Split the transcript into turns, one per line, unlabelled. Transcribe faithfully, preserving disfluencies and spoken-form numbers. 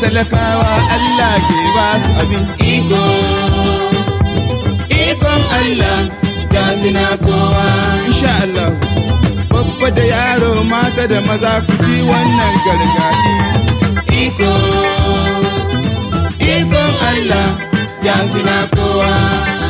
talakawa Allah ke ba su abin iko. Ikon Allah ya fi na kowa. Insha Allah. Babba da yaro mata da maza ku ji wannan gargaɗi. Iko, ikon Allah ya fi na kowa.